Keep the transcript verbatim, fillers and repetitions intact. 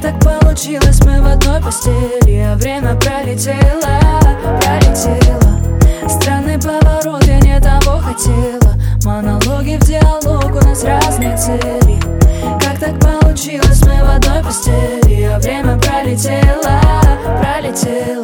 так получилось, мы в одной постели, а время пролетело, пролетело. Странный поворот, я не того хотела. Монологи в диалог, у нас разные цели. Как так получилось, мы в одной постели, а время пролетело, пролетело.